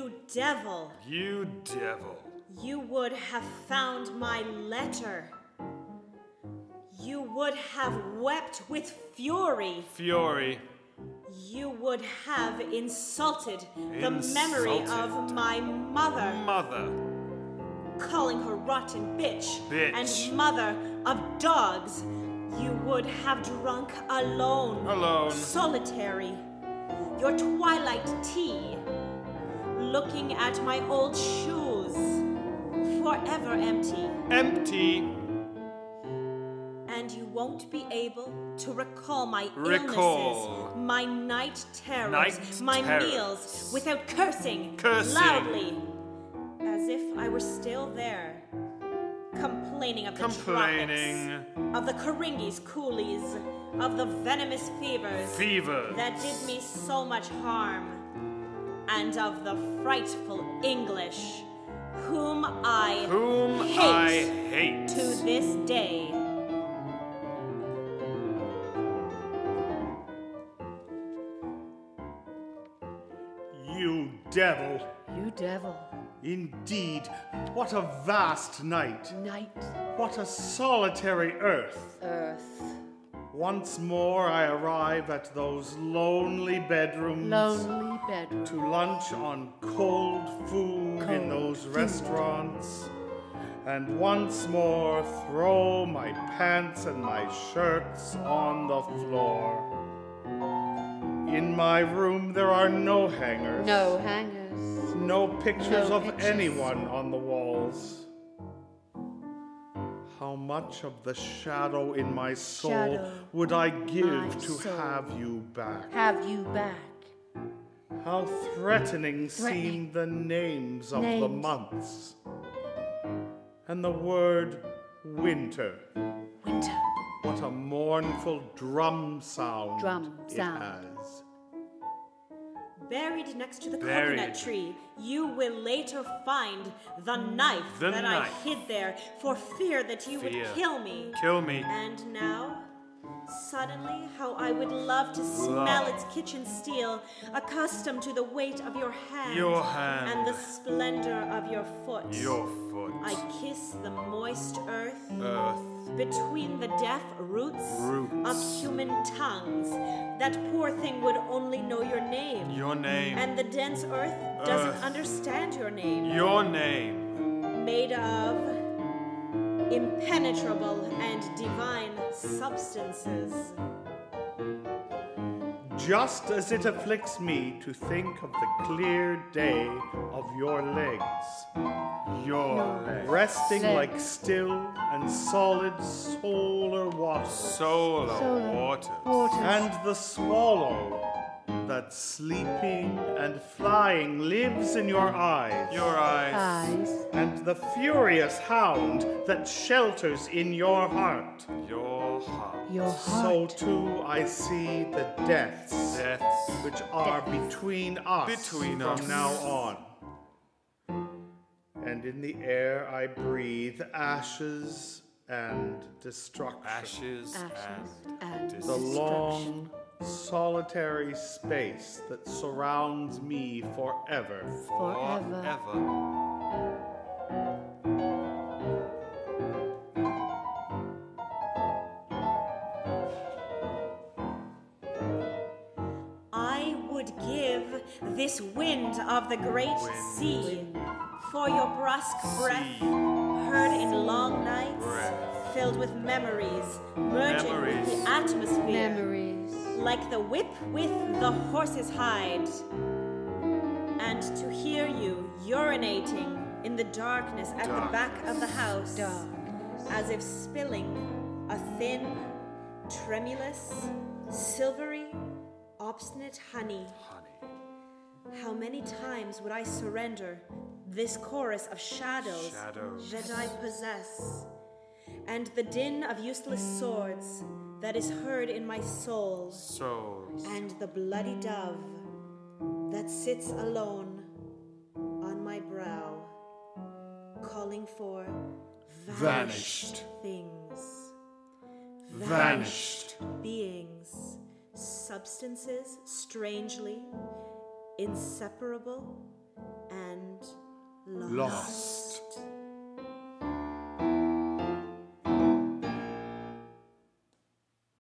You devil! You devil! You would have found my letter. You would have wept with fury. Fury. You would have insulted the memory of my mother. Mother. Calling her rotten bitch. Bitch. And mother of dogs. You would have drunk alone. Alone. Solitary. Your twilight tea. Looking at my old shoes. Forever empty. Empty. And you won't be able to recall my Recall. illnesses, my night terrors, Night my terrors. meals without cursing, Cursing. loudly, as if I were still there, complaining of the tropics, of the Karingis coolies, of the venomous fevers that did me so much harm, and of the frightful English, whom I hate to this day. You devil! You devil. Indeed, what a vast night! Night. What a solitary earth! Earth. Once more I arrive at those lonely bedrooms. Lonely bedroom. To lunch on cold food in those restaurants. And once more throw my pants and my shirts on the floor. In my room there are no hangers. No hangers. No pictures No of pictures. anyone on the walls. How much of the shadow in my soul Shadow would I my give to soul. have you back? Have you back. How threatening seem the names of the Names. months. And the word winter. Winter. What a mournful drum sound Drum it sound. has. Buried next to the Buried. coconut tree, you will later find the knife The that knife. I hid there for fear that you would Fear. kill me. Kill me. And now, suddenly, how I would love to smell its kitchen steel, accustomed to the weight of your hand. Your hand. And the splendor of your foot. Your foot. I kiss the moist earth. Earth. Between the deaf roots Roots. of human tongues. That poor thing would only know your name. Your name. And the dense earth doesn't Earth. understand your name. Your name. Made of impenetrable and divine substances. Just as it afflicts me to think of the clear day of your legs, Your leg. resting Legs. like still and solid solar water, Solar Solar waters. waters. and the swallow that sleeping and flying lives in your eyes, Your eyes. Eyes. and the furious hound that shelters in your heart. Your heart. Your So heart. too I see the deaths Deaths. which are between us Between from us. now on. And in the air I breathe ashes and destruction. Ashes, Ashes and and The destruction. long, solitary space that surrounds me forever. Forever. Forever. I would give this wind of the great sea for your brusque breath, heard in long nights, Breath. filled with memories, merging with Memories. the atmosphere, Memories. like the whip with the horse's hide, and to hear you urinating in the darkness at the back of the house, Darkness. as if spilling a thin, tremulous, silvery, obstinate honey. How many times would I surrender this chorus of shadows, Shadows. that I possess, and the din of useless swords that is heard in my soul, Souls. and the bloody dove that sits alone on my brow, calling for Vanished. things, Vanished. beings, substances strangely inseparable lost.